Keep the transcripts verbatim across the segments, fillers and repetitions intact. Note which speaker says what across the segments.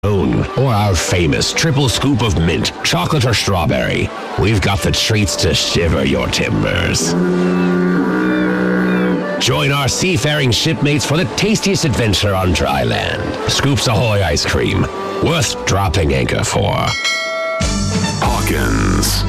Speaker 1: Or our famous triple scoop of mint, chocolate or strawberry. We've got the treats to shiver your timbers. Join our seafaring shipmates for the tastiest adventure on dry land. Scoops Ahoy ice cream, worth dropping anchor for.
Speaker 2: Hawkins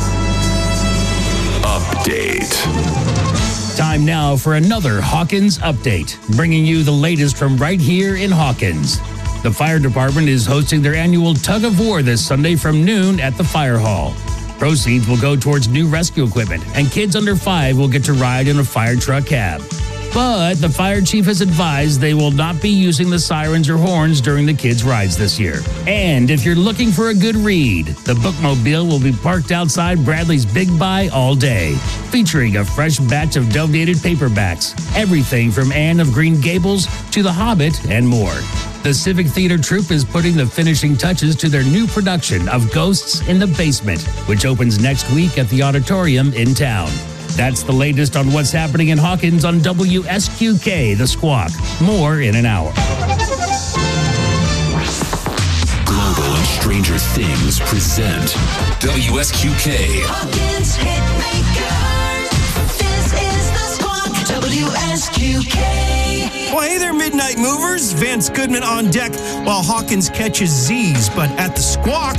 Speaker 2: Update.
Speaker 3: Time now for another Hawkins Update, bringing you the latest from right here in Hawkins. The fire department is hosting their annual tug of war this Sunday from noon at the fire hall. Proceeds will go towards new rescue equipment, and kids under five will get to ride in a fire truck cab. But the fire chief has advised they will not be using the sirens or horns during the kids' rides this year. And if you're looking for a good read, the bookmobile will be parked outside Bradley's Big Buy all day, featuring a fresh batch of donated paperbacks, everything from Anne of Green Gables to The Hobbit and more. The Civic Theater Troupe is putting the finishing touches to their new production of Ghosts in the Basement, which opens next week at the auditorium in town. That's the latest on what's happening in Hawkins on W S Q K, The Squawk. More in an hour.
Speaker 2: Global and Stranger Things present W S Q K.
Speaker 4: Hawkins Hitmakers. This is The Squawk. W S Q K.
Speaker 5: Well, hey there, Midnight Movers. Vance Goodman on deck while Hawkins catches Z's. But at the Squawk...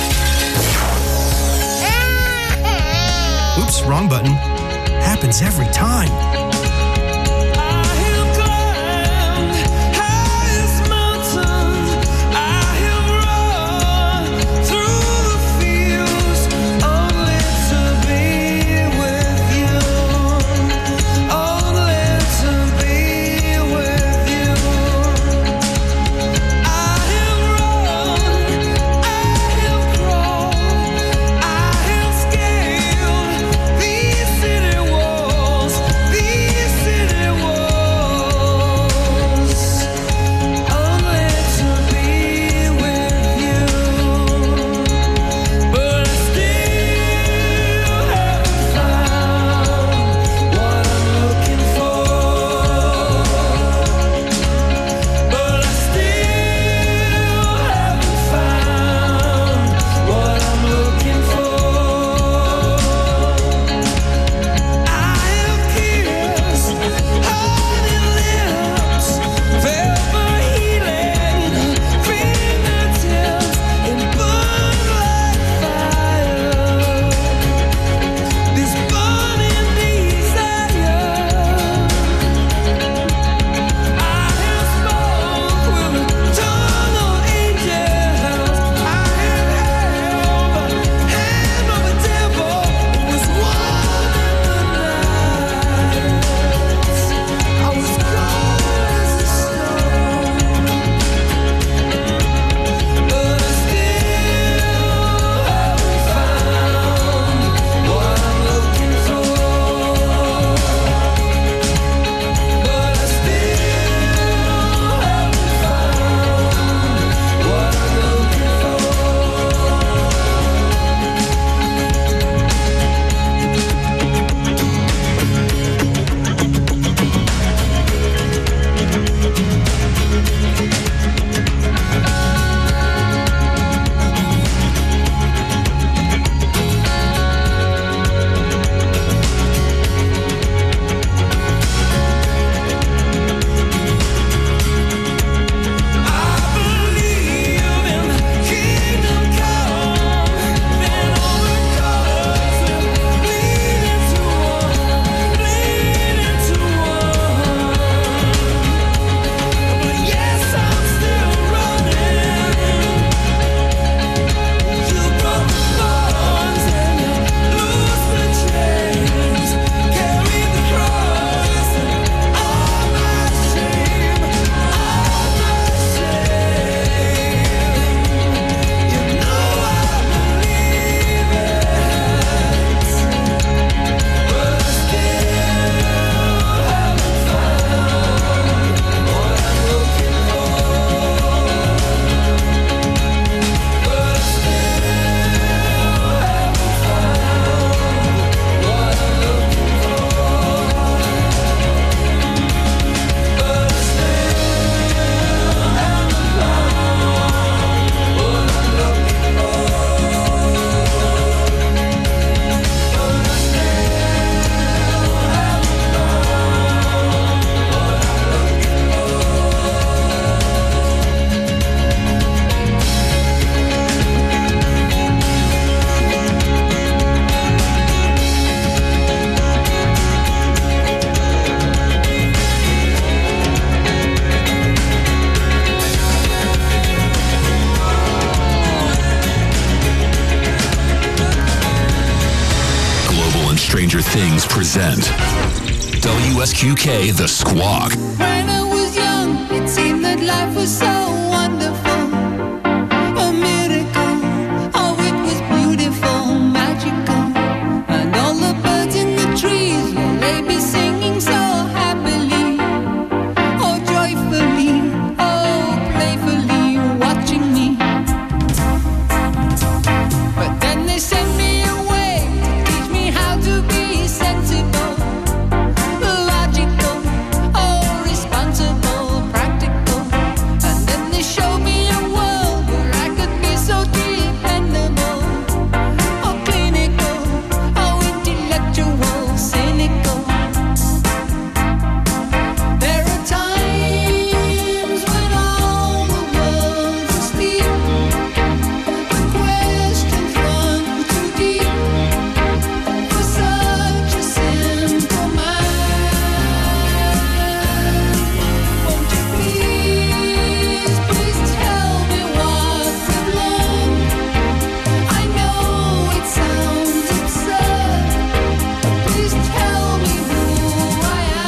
Speaker 5: Oops, wrong button. Happens every time.
Speaker 4: These city walls, these
Speaker 2: Stranger Things present W S Q K The Squawk.
Speaker 6: When I was young, it seemed that life was so wonderful. A miracle, oh, it was beautiful, magical. And all the birds in the trees, well, they be singing so happily. Oh, joyfully, oh, playfully, watching me. But then they sent me away to teach me how to be sensible, logical, oh, responsible, practical. And then they showed me a world where I could be so dependable, oh, clinical, oh, intellectual, cynical. There are times when all the world's asleep, the questions run too deep for such a simple mind. Won't you please, please tell me what we've learned? I know it sounds absurd, but please tell me who I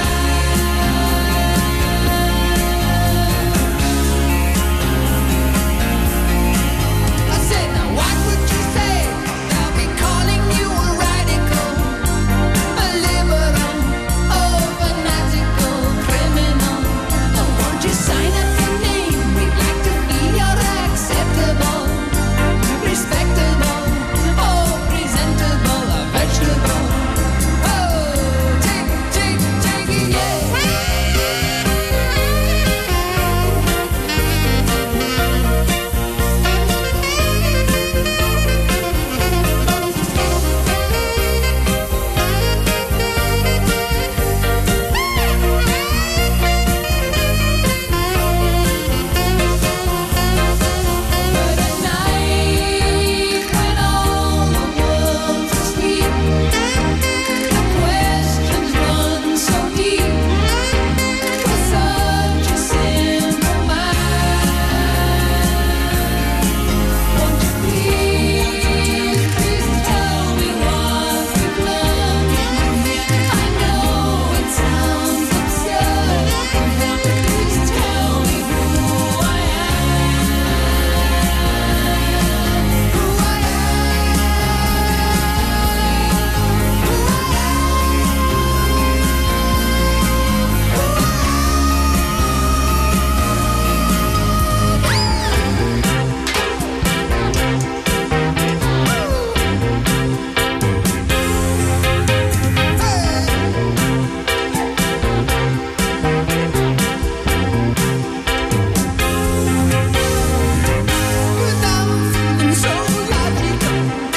Speaker 6: am. I said, now what would you say? I'll be calling you a radical, a liberal, oh, fanatical, criminal. Oh, won't you sign up your name? We'd like to be your acceptable, respectable, oh, presentable, a vegetable. Oh, take, take, take it, yeah. But at night, when all the world's asleep, the questions run so deep for such a simple mind. Won't you please, please tell me what we've learned? I know it sounds absurd, but please tell me who I am. Who I am so logical.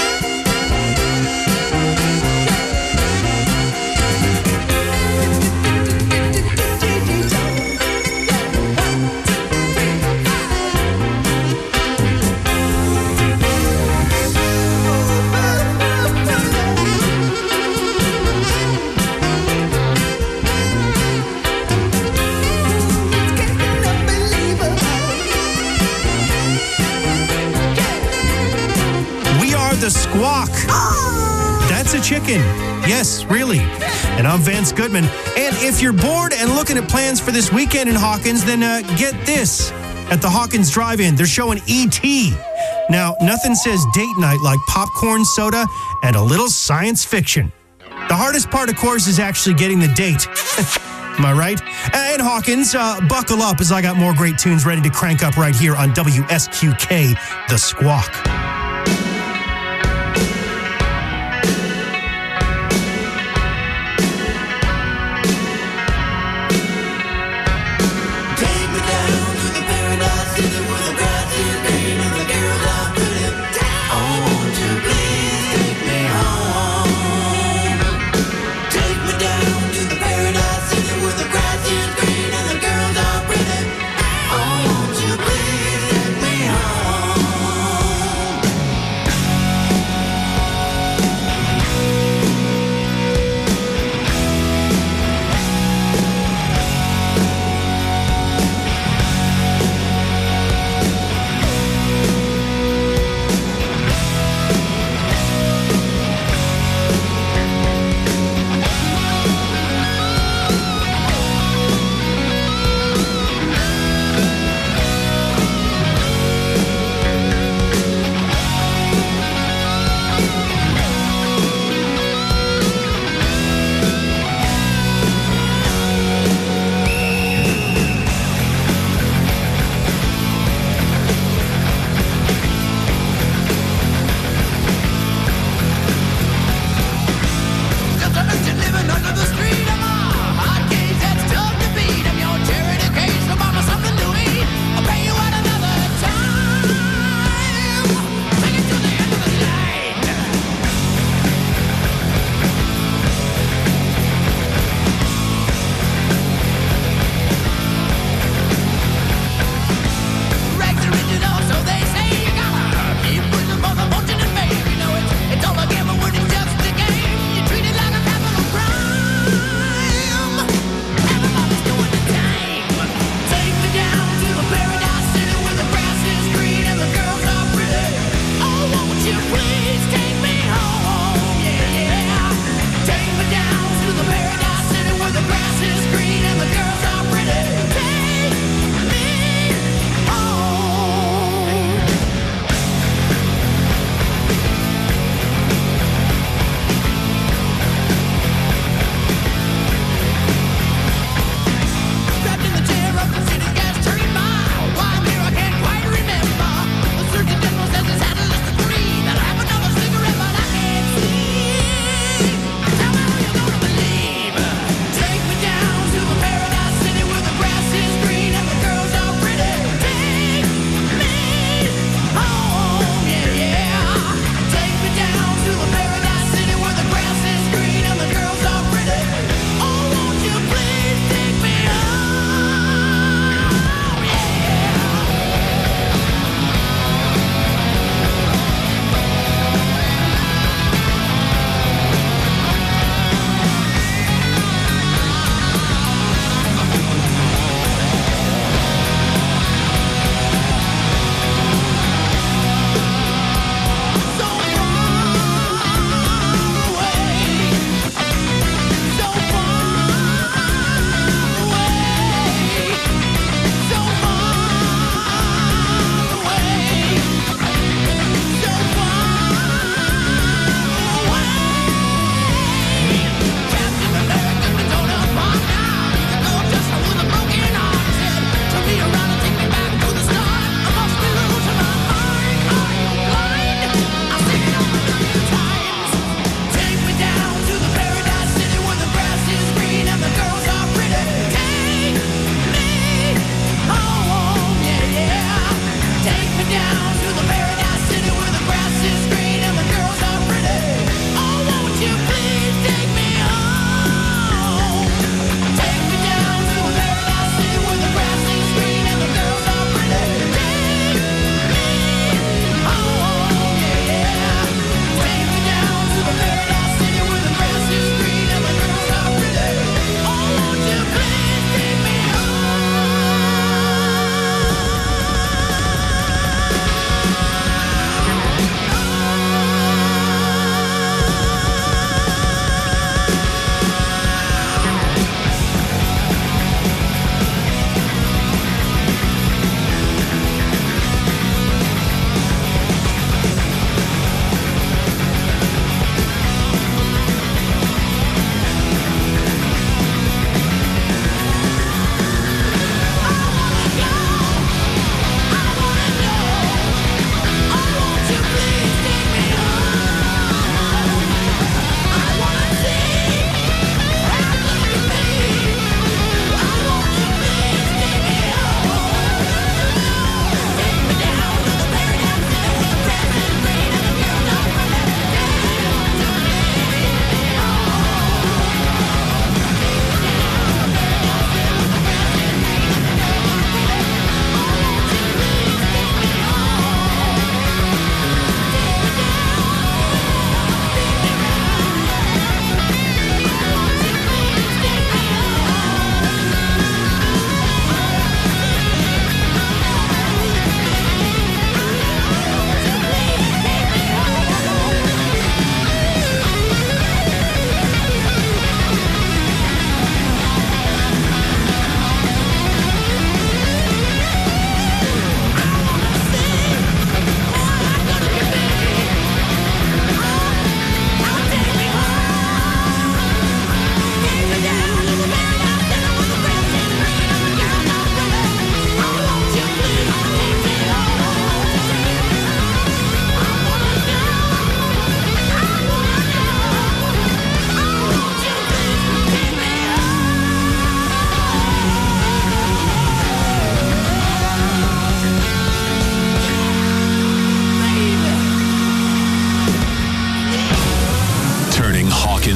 Speaker 5: We are the Squawk. That's a chicken. Yes, really. And I'm Vance Goodman. And if you're bored and looking at plans for this weekend in Hawkins, then uh, get this. At the Hawkins Drive-In, they're showing E T. Now, nothing says date night like popcorn, soda, and a little science fiction. The hardest part, of course, is actually getting the date. Am I right? And Hawkins, uh, buckle up as I got more great tunes ready to crank up right here on W S Q K, The Squawk.
Speaker 4: Take me down to the paradise city where the grass is green and the girls are pretty. Oh, won't you please take me home? Take me down to the paradise city where the grass is green and the girls are pretty. Oh, won't you please take me home?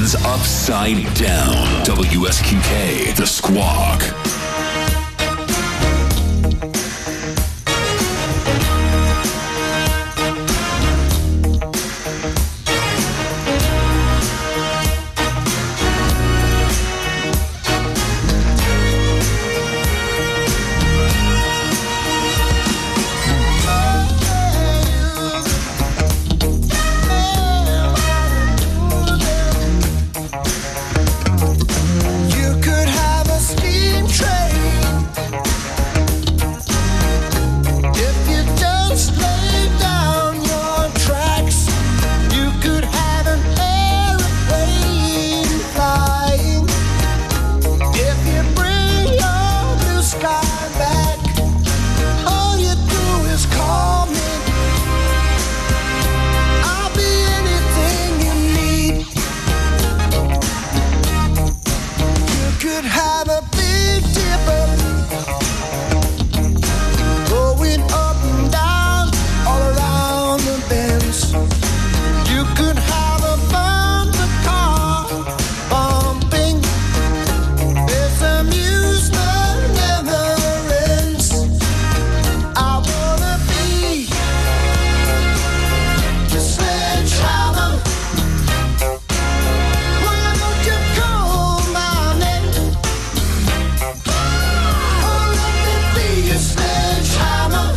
Speaker 2: Hawkins upside down. W S Q K, The Squawk.
Speaker 4: You could have a steam train if you just lay down your tracks. You could have an airplane flying if you bring your blue sky back. All you do is call me. I'll be anything you need. You could have a big dipper going up and down all around the bends. You could have a bumper car bumping. This amusement never ends. I wanna be your sledgehammer. Why don't you call my name? Oh, let me be your sledgehammer.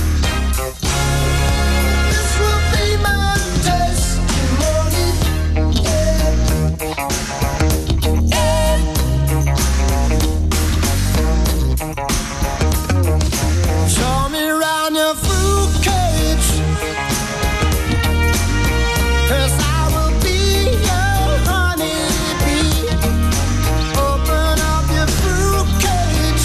Speaker 4: This will be my testimony. Yeah. Yeah. Show me round your fruit cage. 'Cause I will be your honeybee. Open up your fruit cage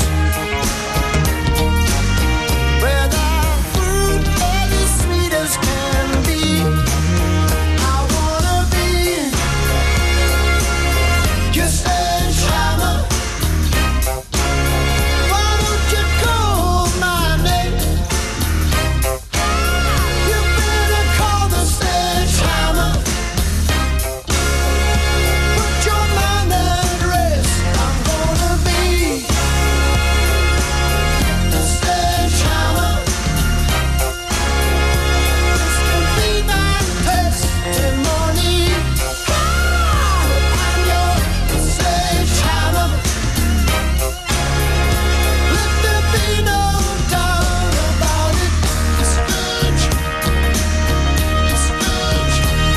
Speaker 4: where the fruit is as sweet as can be. I wanna be your sledgehammer. Why don't you call my name? You better call the sledgehammer. Put your mind at rest. I'm gonna be the sledgehammer. This can be my testimony. I'm your sledgehammer. Let there be no doubt about it. The sledge, the sledge,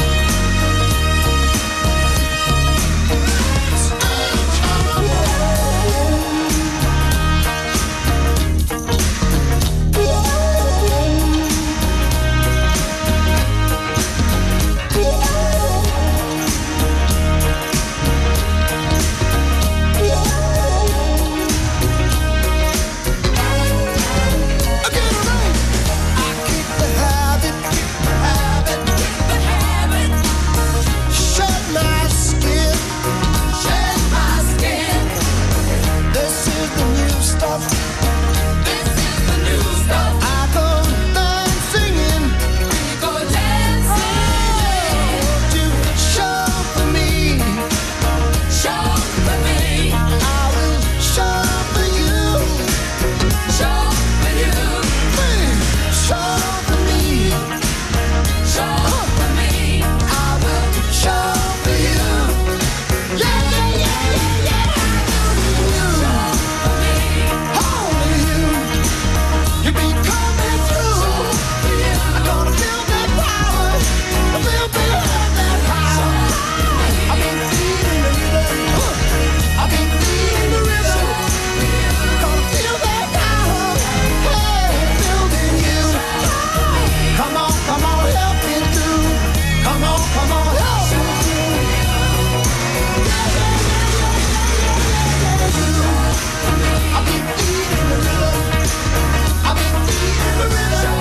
Speaker 4: shed my skin. Shed my skin. This is the new stuff. This is the new stuff. I go dancing. We go dancing. To show for me. Show for me. I will show for you. Show for you. Show for me. Show for me. I will show for you. Yeah, yeah, yeah, yeah, yeah. Show for me. Only you. You be coming through. I'm gonna feel that power. I feel that power. I've been feeling the rhythm. I've been feeling the rhythm. Gonna feel that power. Hey, building you. Come on, come on, help me through. Come on, come on, help me through. Yeah, yeah, yeah, yeah, yeah, yeah. I've been feeling the rhythm. I've been feeling the rhythm.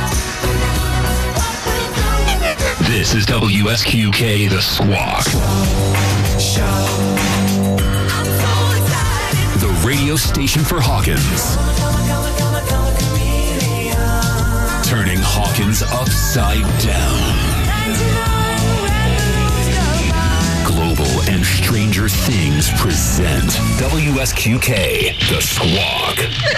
Speaker 2: This is W S Q K, The Squawk. The radio station for Hawkins. Turning Hawkins upside down. Global and Stranger Things present W S Q K, The Squawk.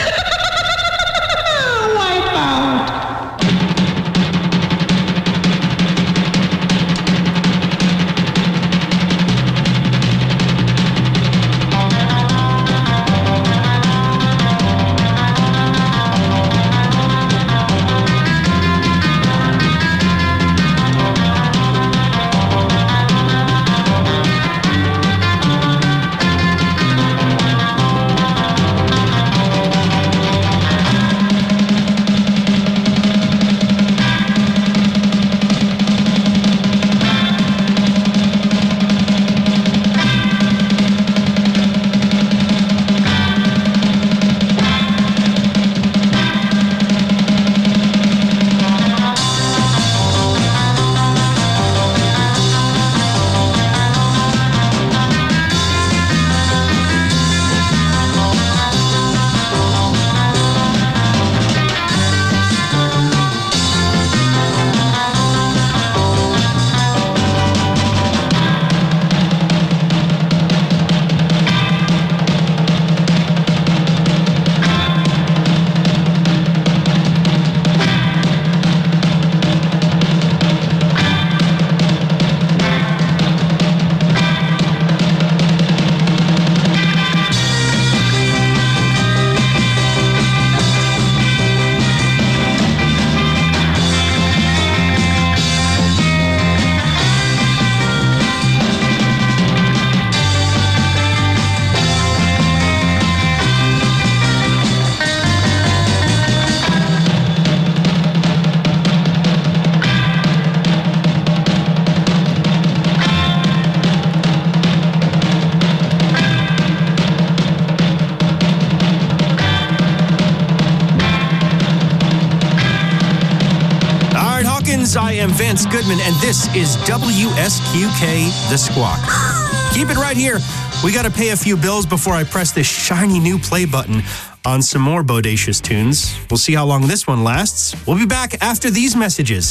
Speaker 5: I am Vance Goodman, and this is W S Q K, The Squawk. Keep it right here. We got to pay a few bills before I press this shiny new play button on some more bodacious tunes. We'll see how long this one lasts. We'll be back after these messages.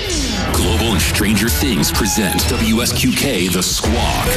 Speaker 2: Global and Stranger Things present W S Q K, The Squawk.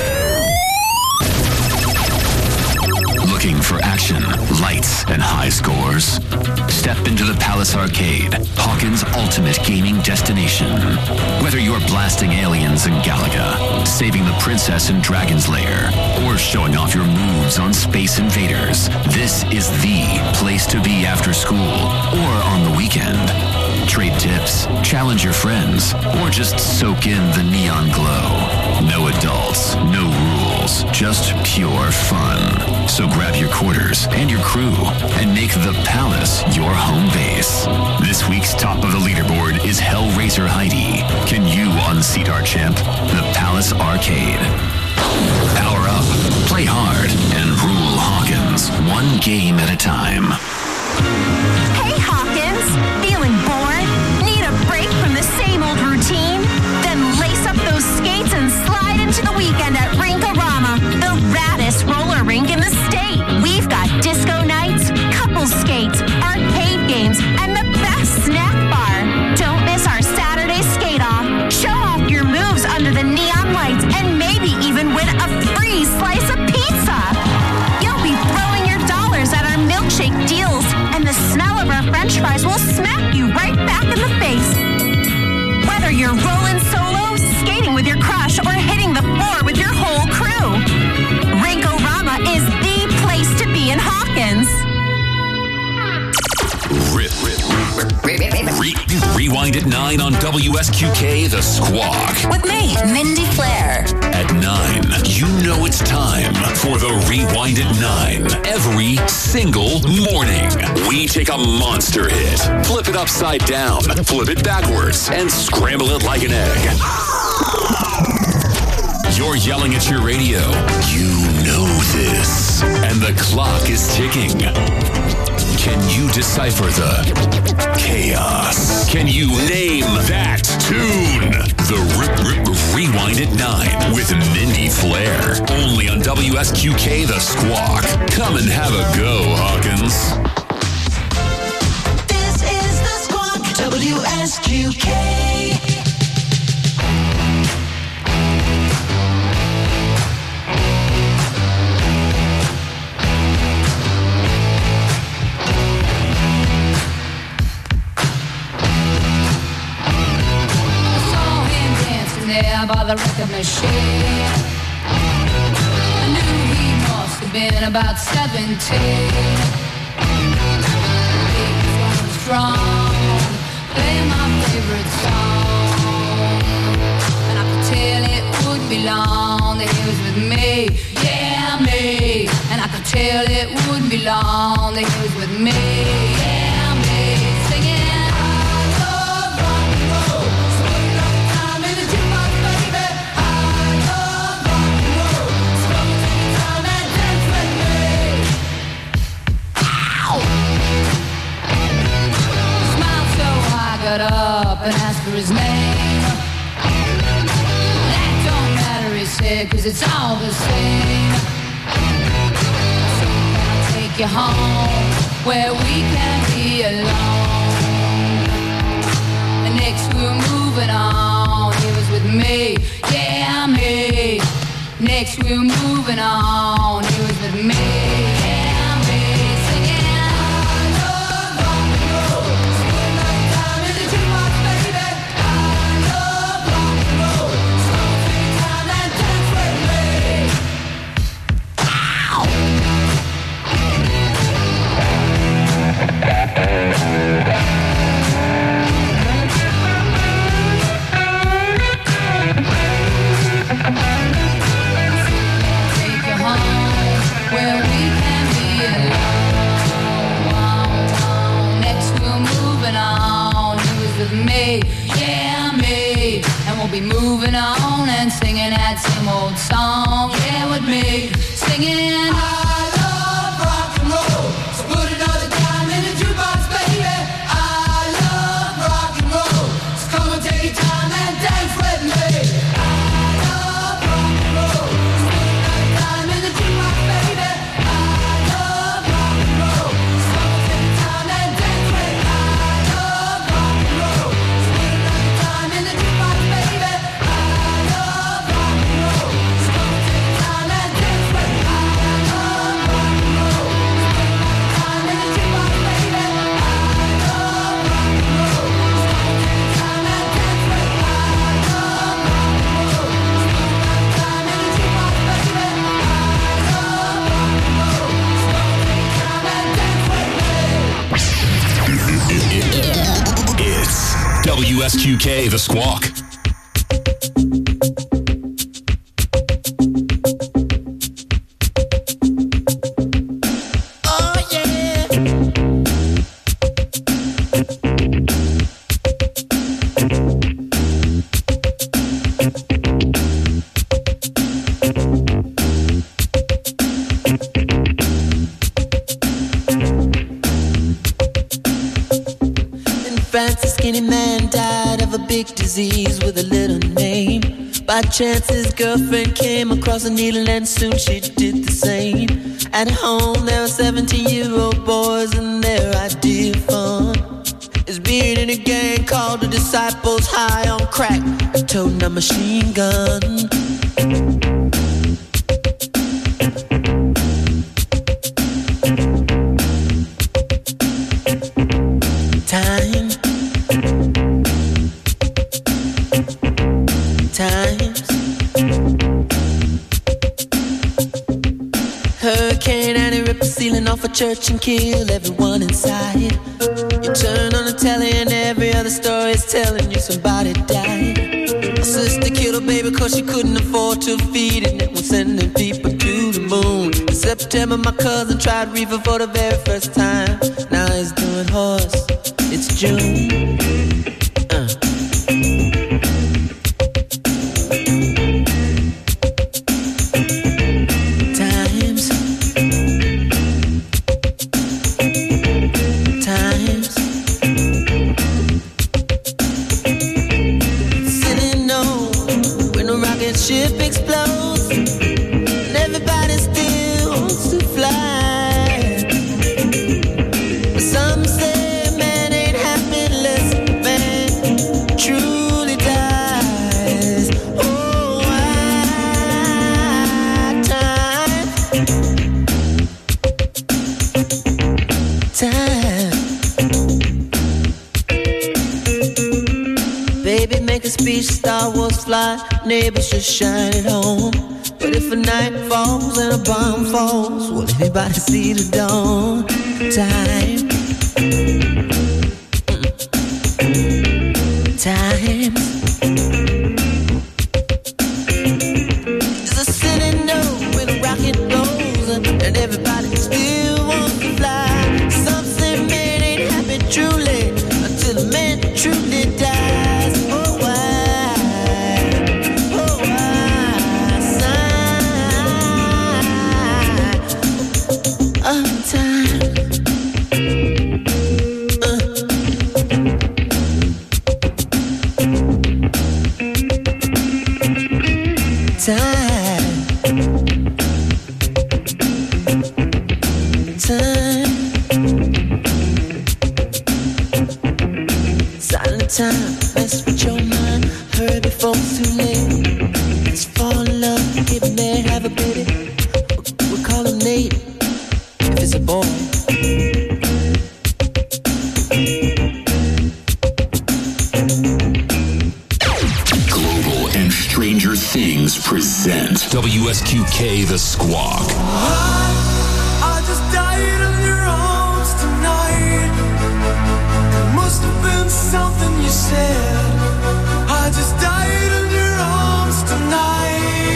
Speaker 2: Looking for action, lights, and high scores? Step into the Palace Arcade, Hawkins' ultimate gaming destination. Whether you're blasting aliens in Galaga, saving the princess in Dragon's Lair, or showing off your moves on Space Invaders, this is the place to be after school or on the weekend. Trade tips, challenge your friends, or just soak in the neon glow. No adults, no rules, just pure fun. So grab your quarters and your crew and make the Palace your home base. This week's top of the leaderboard is Hellraiser Heidi. Can you unseat our champ? The Palace Arcade. Power up, play hard, and rule Hawkins one game at a time.
Speaker 7: Hey Hawkins, feeling bored? Need a break from the same old routine? Then lace up those skates and slide into the weekend at Rink-A-Rama, the raddest roller rink in the state. We've got disco nights, couples skates, arcade games, and the best snack bar. Don't miss our Saturday skate off. Show off your moves under the neon lights and maybe even win a free slice of pizza. You'll be throwing your dollars at our milkshake deals, and the smell of our french fries will smack you right back in the face. Whether you're rolling solo, skating with your crush, or hitting the floor with your whole crew, Rink-A-Rama is the place to be in Hawkins.
Speaker 2: Rip, rip, Re- Rewind at nine on W S Q K, The Squawk.
Speaker 7: With me, Mindy Flair.
Speaker 2: At nine, you know it's time for the Rewind at nine. Every single morning, we take a monster hit, flip it upside down, flip it backwards, and scramble it like an egg. You're yelling at your radio. You know this. And the clock is ticking. Can you decipher the chaos? Can you name that tune? The Rip Rip Rewind at nine with Mindy Flair. Only on W S Q K, The Squawk. Come and have a go, Hawkins.
Speaker 4: This is The Squawk, W S Q K.
Speaker 6: there by the record machine. I knew he must have been about seventeen. Big drum strong, play my favorite song. And I could tell it would be long that he was with me, yeah, me. And I could tell it would be long that he was with me, yeah, me. Singing, I love rock and roll, so put another time in the jukebox, baby. I love rock and roll, so come and take your time and dance with me. Ow! He smiled so I got up and asked for his name. That don't matter, he said, 'cause it's all the same. So can I take you home where we can be alone? And next we were moving on, he was with me, yeah, me. Next we were moving on, he was with me, yeah, me. Singing, I love rock and roll, so put another time in the jukebox, baby. I love rock and roll, so come and take your time and dance with me. Ow! Take you home where we can be alone. Next we're moving on. He was with me, yeah, me. And we'll be moving on and singing that same old song, yeah, with me. Singing, I love rock and roll, so put another time in the jukebox, baby. I love rock and roll, so come and take your time and dance with me. I love rock and roll, so put another time in the jukebox, baby. I love rock and roll, so come and take your time and dance with me. I love rock and roll, so put another time in the jukebox, baby. I love rock and roll, so come and take your time and dance with me. I love rock and roll, so put another time in the jukebox, baby. I love rock and roll, so come and take your time and dance with me. I love rock and roll, so put another time in the jukebox, baby. I love rock and roll, so come and take your time and dance with me.
Speaker 2: It's W S Q K The Squawk.
Speaker 4: Oh yeah. In France, a skinny man died of a big disease with a little name. By chance, his girlfriend came across a needle and soon she did the same. At home, there were seventeen-year-old boys and their idea of fun is being in a gang called the Disciples, high on crack, and toting a machine gun. Time, times, hurricane and it ripped the ceiling off a church and killed everyone inside. You turn on the telly and every other story is telling you somebody died. My sister killed her baby cause she couldn't afford to feed it, and was sending people to the moon. In September my cousin tried reefer for the very first time. Now he's doing horse. It's June. Uh. Times, times, sitting on when a rocket ship explodes, and everybody still wants to fly. But some say man ain't happy unless man truly dies. Oh, why time, time, baby,
Speaker 8: Maybe make a speech, Star Wars fly, neighbors just shine it home. But if a night falls and a bomb falls, will anybody see the dawn? Time. Time. There's a city note when a rocket blows, and everybody still wants to fly. Some say man ain't happy truly until a man truly dies. Oh, why? Oh, why? Sign of time. Time, time, silent time, mess with your mind. Hurry before it's too late. Let's fall in love, get married, have a baby. We'll call him Nate, if it's a boy.
Speaker 2: Stranger Things present W S Q K The Squawk.
Speaker 4: I just died in your arms tonight. It must have been something you said. I just died in your arms tonight.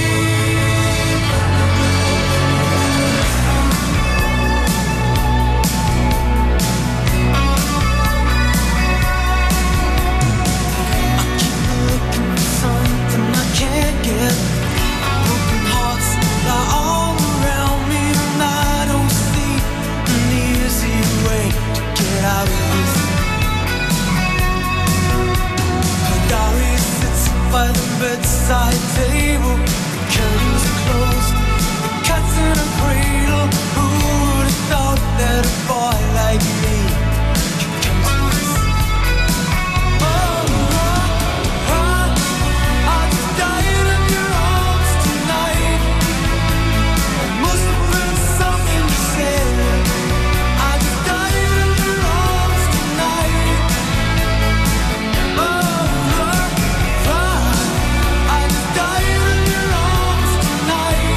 Speaker 4: I keep looking for something I can't get. Broken hearts lie all around me, and I don't see an easy way to get out of this. Her diary sits by the bedside table. The curtains are closed, the cat's in a cradle. Who would have thought that a boy like me could come to this? Oh, oh, oh, I just died in your arms tonight. It must have been something you said. I just died in your arms tonight. Oh, oh, oh, I just died in your arms tonight.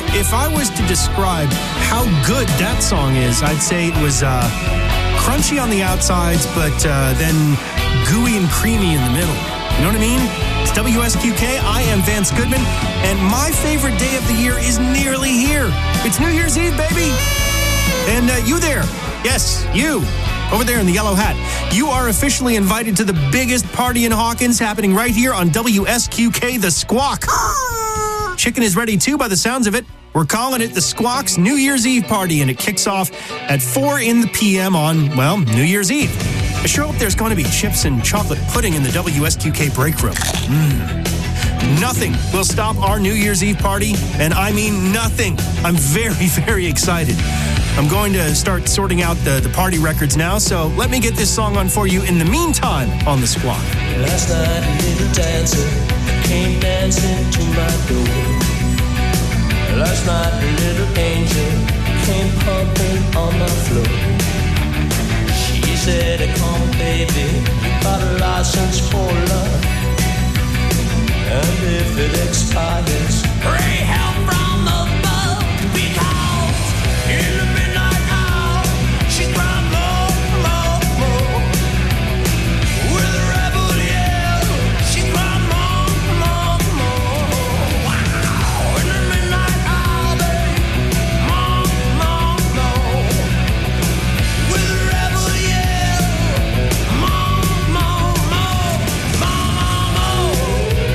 Speaker 5: If I was to describe how good that song is, I'd say it was uh, crunchy on the outsides, but uh, then gooey and creamy in the middle. You know what I mean? It's W S Q K. I am Vance Goodman, and my favorite day of the year is nearly here. It's New Year's Eve, baby. And uh, you there, yes, you, over there in the yellow hat, you are officially invited to the biggest party in Hawkins happening right here on W S Q K, The Squawk. Chicken is ready too by the sounds of it. We're calling it The Squawk's New Year's Eve party, and it kicks off at four in the p m on, well, New Year's Eve. I sure hope there's going to be chips and chocolate pudding in the W S Q K break room. Mm. Nothing will stop our New Year's Eve party, and I mean nothing. I'm very, very excited. I'm going to start sorting out the, the party records now, so let me get this song on for you in the meantime on The Squawk.
Speaker 9: Last night a little dancer came dancing to my door. Last night a little angel came pumping on my floor. She said, come baby, you got a license for love, and if it expires, pray help from above, because in the midnight hour she cried more, more, more. With a rebel yell, she cried more, more, more. Wow, in the midnight hour, babe, more, more, more. With a rebel yell, more, more, more, more, more.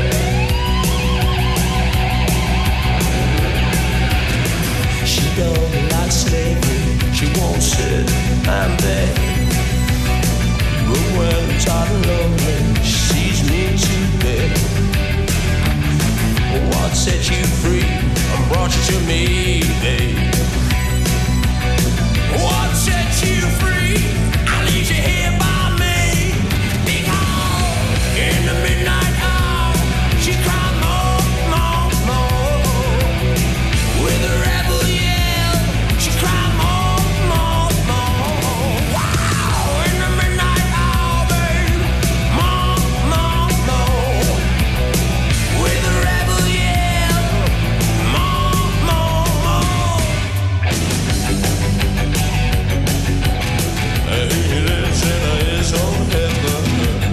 Speaker 9: She don't like slavery, she won't sit and beg. But when I'm tired and lonely, she sees me to bed. What set you free and brought you to me, babe? What set you free? I leave you here by me. Because in the midnight hour, she cried more, more, more. With a rebel yell, she cried more, more, more. Wow, in the midnight hour, babe, more, more, more. With a rebel yell, more, more, more. He lives in his own heaven.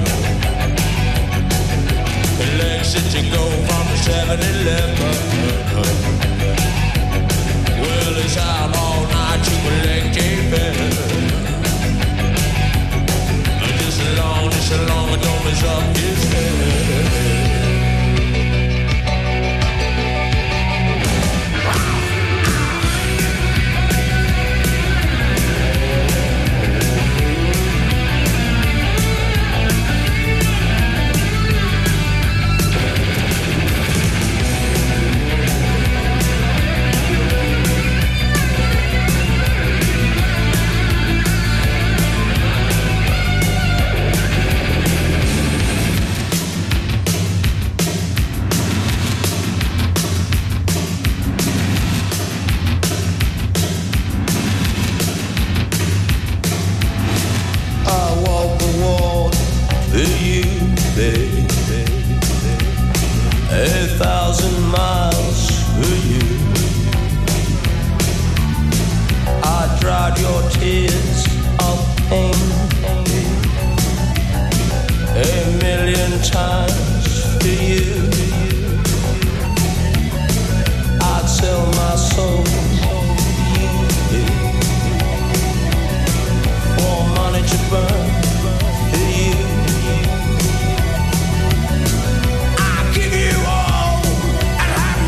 Speaker 9: He likes it to go from the seven eleven. Well, he's out all night to collect a pen. Just as long, just as long as don't mess up his head. I walk the walk for you, baby. A thousand miles for you. I dried your tears of pain a million times for you. I'd sell my soul for you, for money to burn for you. I'll give you all and have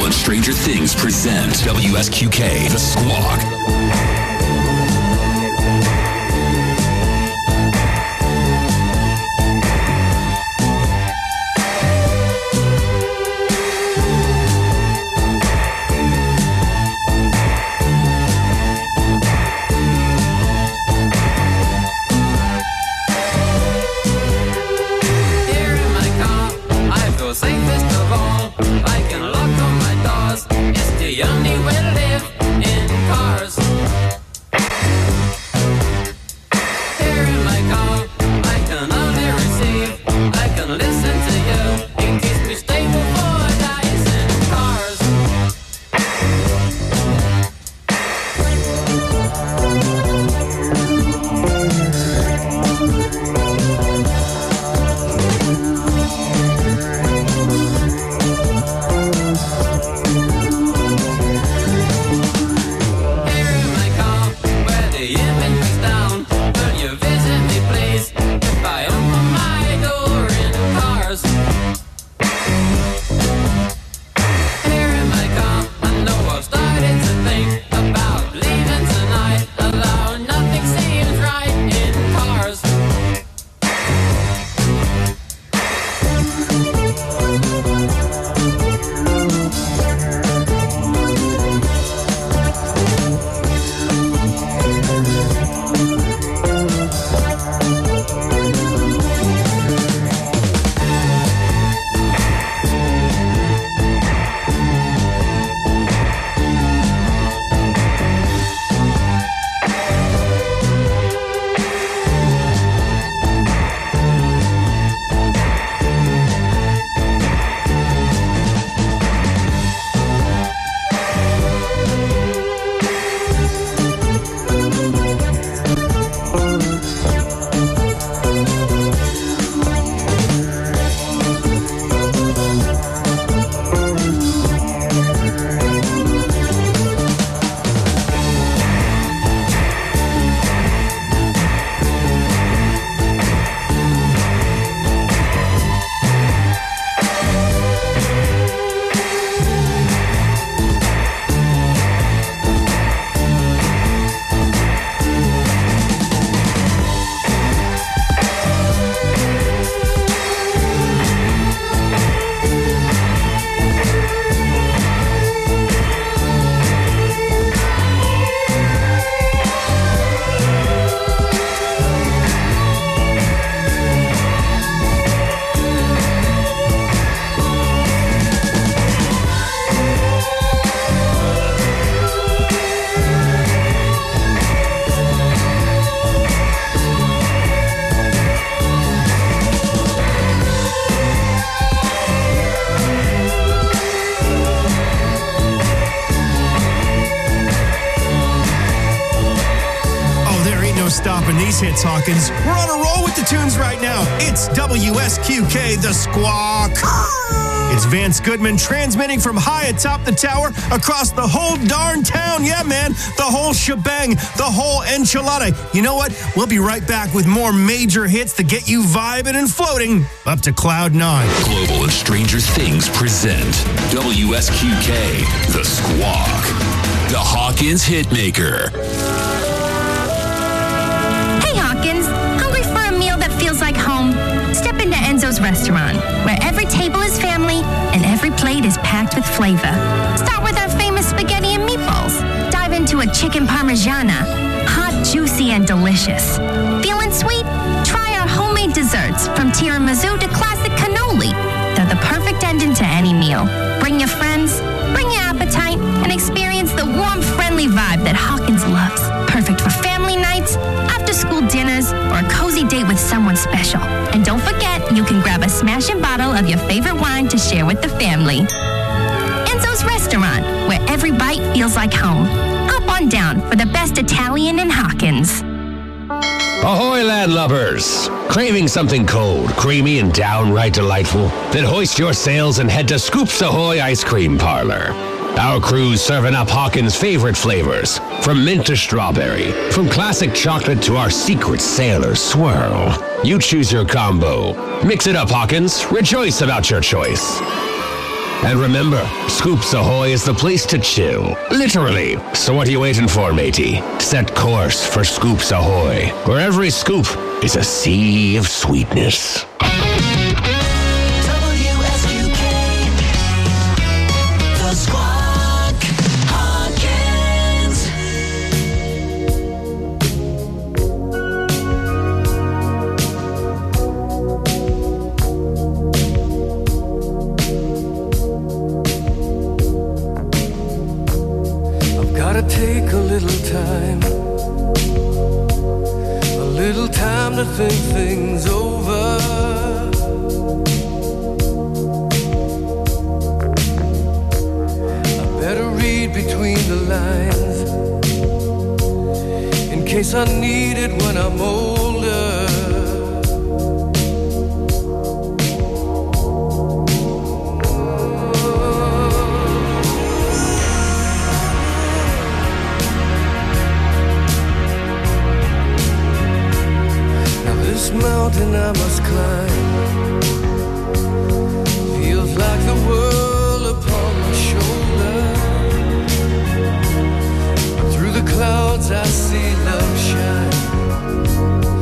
Speaker 2: Global and Stranger Things present W S Q K, The Squawk.
Speaker 10: Here in my car, I feel safest of all. I can lock on my doors. It's the only way to live in cars. Here in my car, I can only receive. I can listen to you. It keeps me stable for days in cars. Here in my car, where the image is down. Will you visit me, please? If I open my door in cars. Here in my car, I know I've started to think about leaving tonight. Although nothing seems right in cars.
Speaker 5: Oh, there ain't no stopping these hits, Hawkins. We're on a roll with the tunes right now. It's W S Q K, The Squawk. It's Vance Goodman transmitting from high atop the tower across the whole darn town. Yeah, man, the whole shebang, the whole enchilada. You know what? We'll be right back with more major hits to get you vibing and floating up to cloud nine.
Speaker 2: Global and Stranger Things present W S Q K, The Squawk. The Hawkins Hitmaker.
Speaker 7: Hey Hawkins, hungry for a meal that feels like home? Step into Enzo's restaurant, where every table is family and every plate is packed with flavor. Start with our famous spaghetti and meatballs. Dive into a chicken parmigiana, hot, juicy, and delicious. Feeling sweet? Try our homemade desserts, from tiramisu to classic cannoli. They're the perfect ending to any meal. Bring your friends, bring your appetite, and experience the warm, friendly vibe that Hawkins loves. Perfect for family nights, after-school dinners, or a cozy date with someone special. And don't forget, you can grab a smashing bottle of your favorite wine to share with the family. Enzo's Restaurant, where every bite feels like home. Hop on down for the best Italian in Hawkins.
Speaker 1: Ahoy, landlubbers! Craving something cold, creamy, and downright delightful? Then hoist your sails and head to Scoops Ahoy Ice Cream Parlor. Our crew's serving up Hawkins' favorite flavors, from mint to strawberry, from classic chocolate to our secret sailor swirl. You choose your combo. Mix it up, Hawkins. Rejoice about your choice. And remember, Scoops Scoops Ahoy is the place to chill. Literally. So what are you waiting for, matey? Set course for Scoops Ahoy, where every scoop is a sea of sweetness.
Speaker 4: W S Q K, The Squawk, Hawkins.
Speaker 9: I've gotta take a little time, a little time to think things over. I better read between the lines in case I need it when I'm older. This mountain I must climb feels like the world upon my shoulder. Through the clouds I see love shine.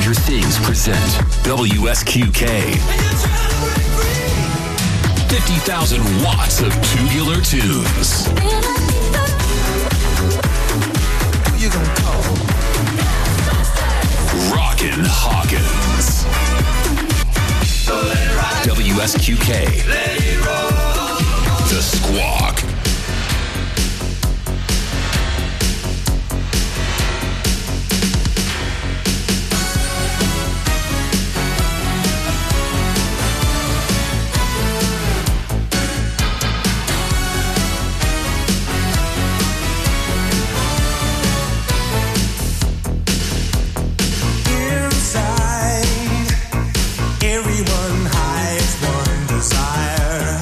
Speaker 2: Stranger Things present W S Q K. fifty thousand watts of tubular tunes.
Speaker 4: Who you gonna call?
Speaker 2: Rockin' Hawkins. W S Q K. The Squawk.
Speaker 4: Everyone hides one desire.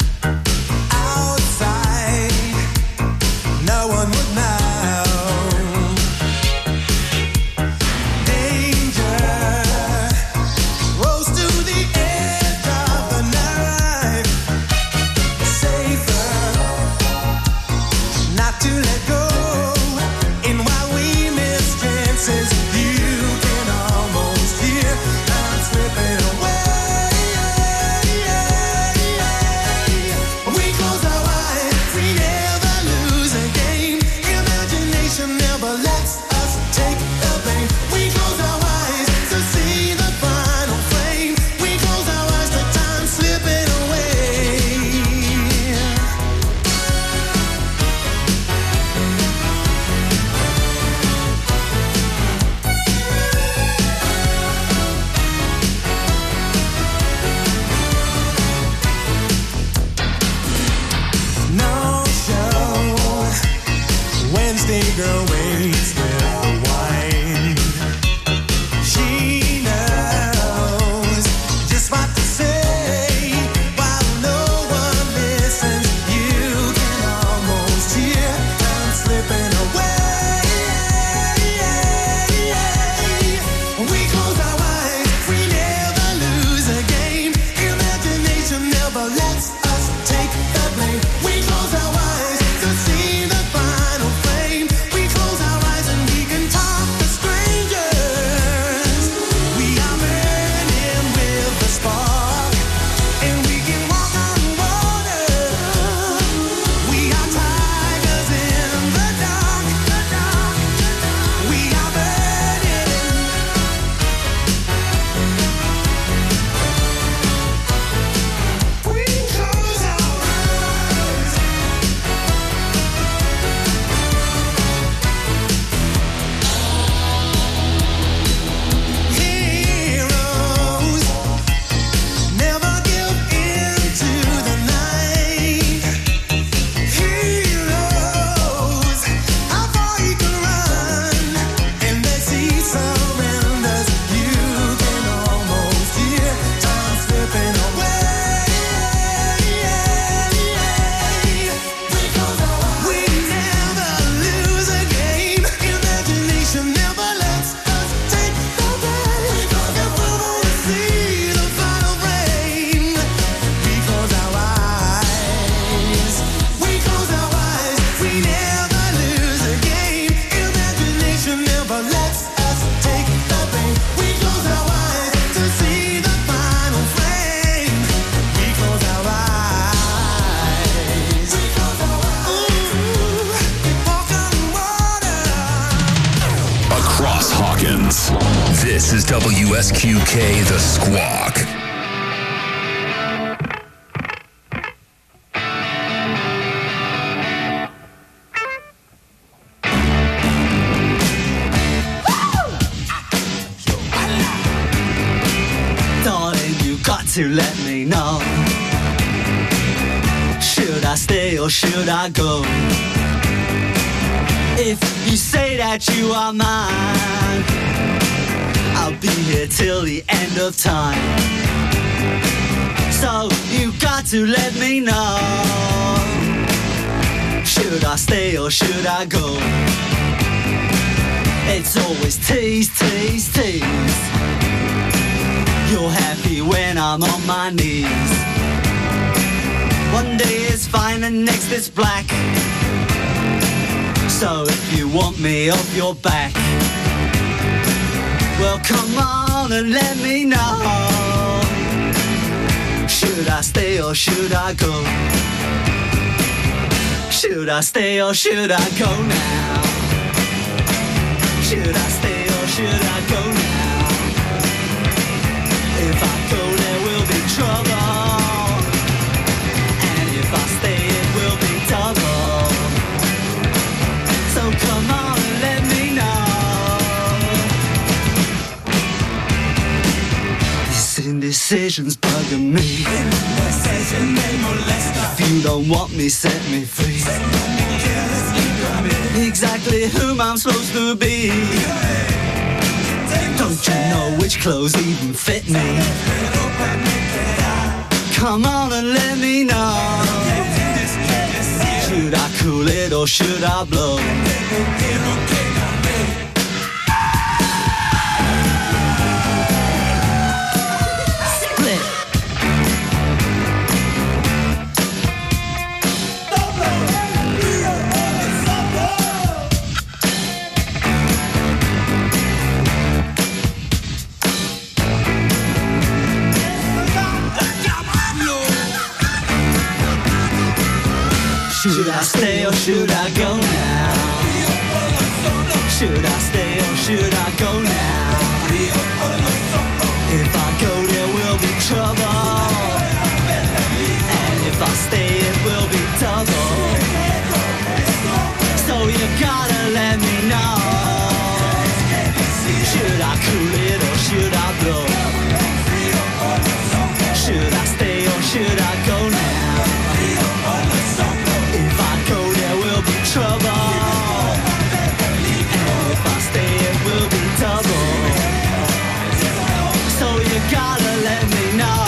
Speaker 2: This is W S Q K, The Squawk.
Speaker 11: Darling, you got to let me know. Should I stay or should I go? If you say that you are mine, I'll be here till the end of time. So you got to let me know. Should I stay or should I go? It's always tease, tease, tease. You're happy when I'm on my knees. One day is fine and next is black. So if you want me off your back, Well, come on and let me know. Should I stay or should I go? Should I stay or should I go now? Should I stay or should I go now? If I go, there will be trouble. And if I stay, it will be double. So come on and let me know. This indecision's bugging me. If you don't want me, set me free. Exactly whom I'm supposed to be. Don't you know which clothes even fit me? Come on and let me know. Should I cool it or should I blow? Split. Should I stay or should I go now? Should I stay or should I go now? If I go, there will be trouble. And if I stay, it will be double. So you gotta let me know. Should I cool it or should I blow? Should I stay or should I go now? Trouble. And if I stay, it will be double. So you gotta let me know.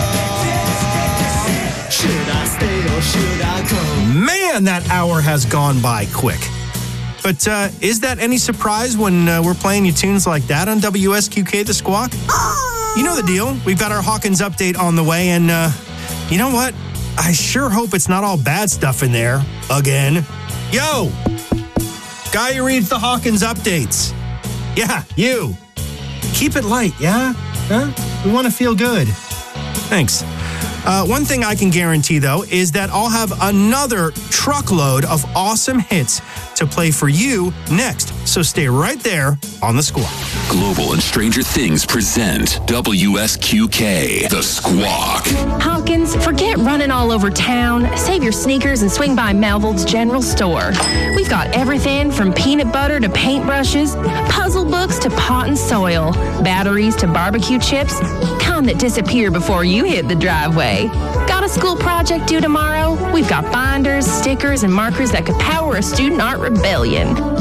Speaker 11: Should I stay or should I go?
Speaker 5: Man, that hour has gone by quick. But uh, is that any surprise when uh, we're playing you tunes like that on W S Q K The Squawk? You know the deal. We've got our Hawkins update on the way, and uh, you know what? I sure hope it's not all bad stuff in there again. Yo, guy who reads the Hawkins updates. Yeah, you. Keep it light, yeah? Huh? We want to feel good. Thanks. Uh, one thing I can guarantee, though, is that I'll have another truckload of awesome hits to play for you next. So stay right there on The Squawk.
Speaker 2: Global and Stranger Things present W S Q K, The Squawk.
Speaker 12: Hawkins, forget running all over town. Save your sneakers and swing by Melville's General Store. We've got everything from peanut butter to paintbrushes, puzzle books to pot and soil, batteries to barbecue chips, kind that disappear before you hit the driveway. Got a school project due tomorrow? We've got binders, stickers, and markers that could power a student art rebellion.